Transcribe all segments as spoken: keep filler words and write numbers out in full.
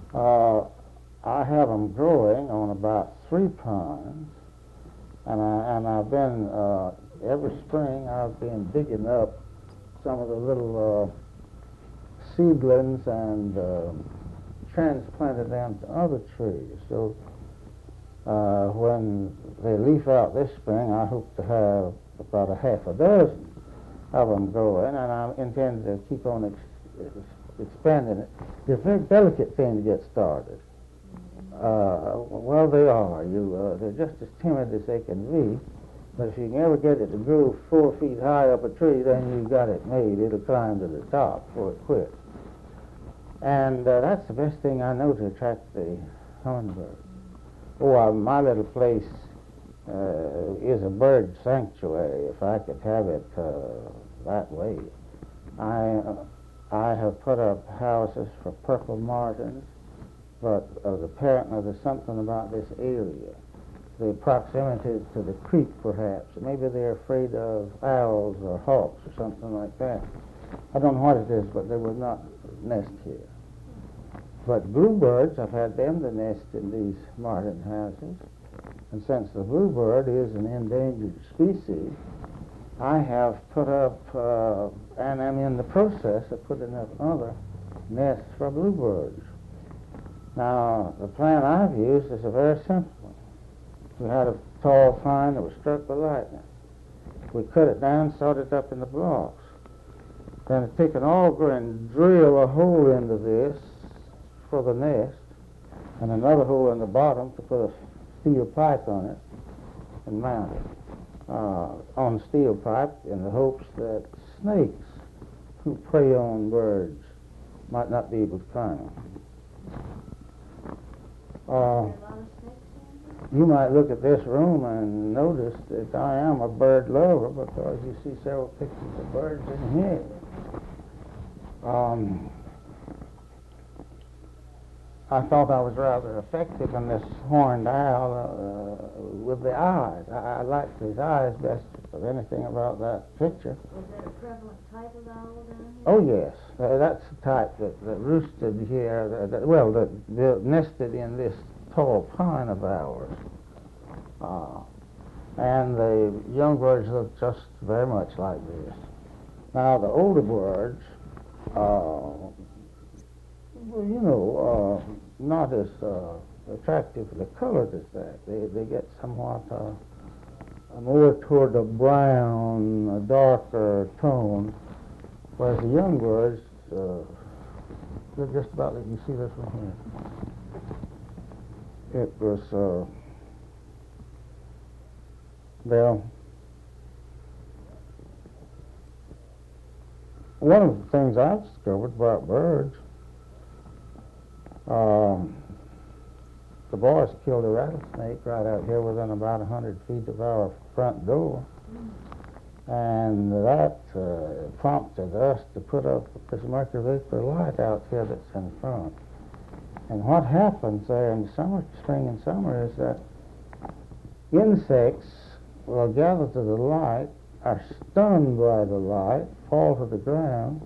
Uh, I have them growing on about three pines, and I and I've been uh, every spring I've been digging up some of the little uh, seedlings and uh, transplanted them to other trees. So uh, when they leaf out this spring, I hope to have about a half a dozen of them growing, and I intend to keep on ex- expanding it. It's a very delicate thing to get started. Uh, well, they are. You, uh, they're just as timid as they can be. But if you can ever get it to grow four feet high up a tree, then you've got it made. It'll climb to the top before it quits. And uh, that's the best thing I know to attract the hummingbird. Oh, uh, my little place uh, is a bird sanctuary, if I could have it uh, that way. I, uh, I have put up houses for purple martins, but uh, apparently there's something about this area, the proximity to the creek perhaps. Maybe they're afraid of owls or hawks or something like that. I don't know what it is, but they would not nest here. But bluebirds, I've had them to nest in these martin houses. And since the bluebird is an endangered species, I have put up, uh, and I'm in the process of putting up other nests for bluebirds. Now, the plan I've used is a very simple one. We had a tall pine that was struck with lightning. We cut it down, sawed it up into blocks. Then take an auger and drill a hole into this for the nest, and another hole in the bottom to put a steel pipe on it and mount it uh, on the steel pipe in the hopes that snakes who prey on birds might not be able to climb them. Uh, you might look at this room and notice that I am a bird lover because you see several pictures of birds in here. Um, I thought I was rather effective in this horned owl uh, with the eyes. I, I liked his eyes best of anything about that picture. Was that a prevalent type of owl down here? Oh, yes. Uh, that's the type that, that roosted here, that, that, well, that, that nested in this tall pine of ours. Uh, and the young birds look just very much like this. Now, the older birds, uh, well, you know, uh, not as uh, attractively colored as that. They, they get somewhat uh, more toward a brown, a darker tone, whereas the young birds, uh, they're just about like you see this one here. It was, uh, well, one of the things I've discovered about birds, um, the boys killed a rattlesnake right out here within about a hundred feet of our front door. And that uh, prompted us to put up this mercury vapor light out here that's in front. And what happens there in the summer, spring and summer is that insects will gather to the light, are stunned by the light, fall to the ground,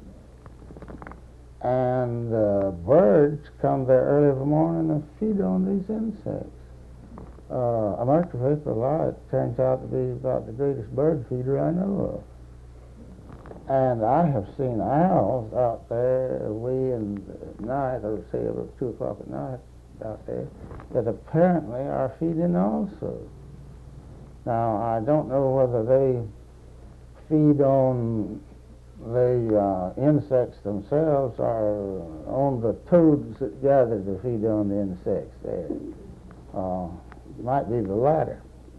and uh, birds come there early in the morning and feed on these insects. Uh, a mercury vapor light turns out to be about the greatest bird feeder I know of. And I have seen owls out there way in the night, or say about two o'clock at night out there, that apparently are feeding also. Now, I don't know whether they feed on the uh, insects themselves or on the toads that gather to feed on the insects there. Uh, it might be the latter.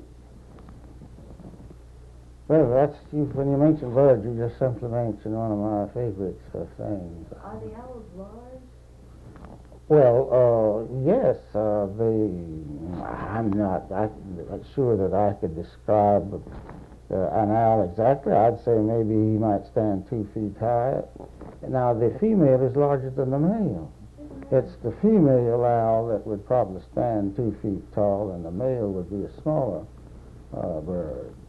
Well, that's, you, when you mention birds, you just simply mention one of my favorites of things. Are the owls large? Well, uh, yes, uh, the, I'm not, I'm not sure that I could describe uh, an owl exactly. I'd say maybe he might stand two feet high. Now, the female is larger than the male. It's the female owl that would probably stand two feet tall, and the male would be a smaller uh, bird.